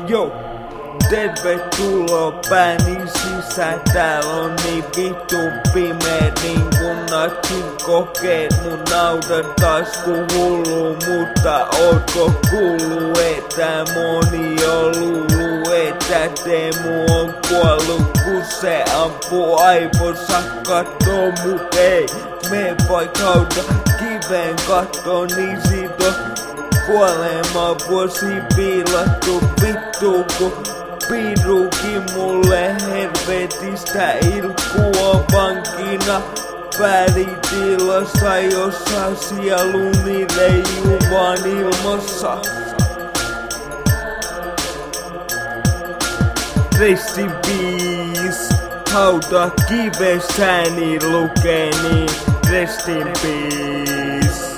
Yo, tervetuloa pääni sisään, täällä on niin vittu pimeä niin kun natsin kokeet. Mun naudat taas ku hullu, mutta ootko kuullut, että moni on luullut, että Teemu on kuollut, kun se ampuu aivossa. Kattoo mut ei, me vaikka hauta kiveen kattoo, niin siitä on kuolema vuosi piilattu vittu, kun pirukin mulle helvetistä ilkkua vankina vääritilassa, jossa sieluni leijuu vaan ilmassa. Rest in peace, hauta kivessäni lukee niin, rest in peace.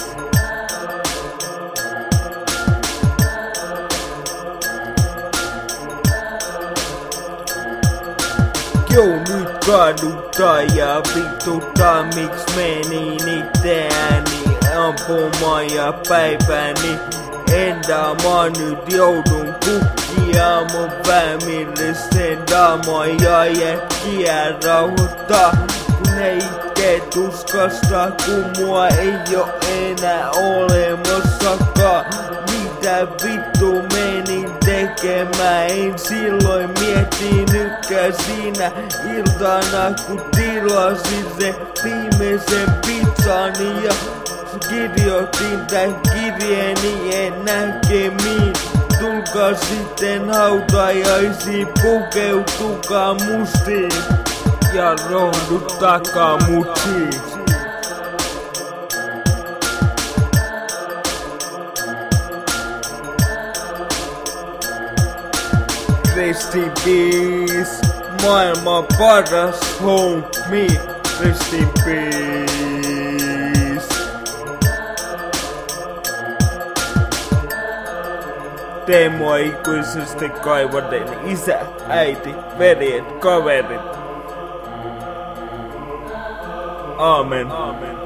Joo, nyt kaduttaa ja vituttaa, miks meni itseäni ampumaan ja päiväni. Entä mä nyt joudun kukkia mun päämillisten damoja jätkiä rauhoittaa, kun ne itkee tuskasta, kun mua ei oo enää olemassakaan. Mitä vittu menin tekemään, en silloin miettinytkään siinä iltana, kun tilasin sen viimeisen pizzani ja kirjoitin tän kirjeeni näkemiin. Tulkaa sitten hautajaisiin, pukeutukaa mustiin ja rohduttakaa mutsiin. Rest in peace, maailman paras homie, rest in peace. Teemua ikuisesti kaivaten isä, äiti, veljet, kaverit. Aamen.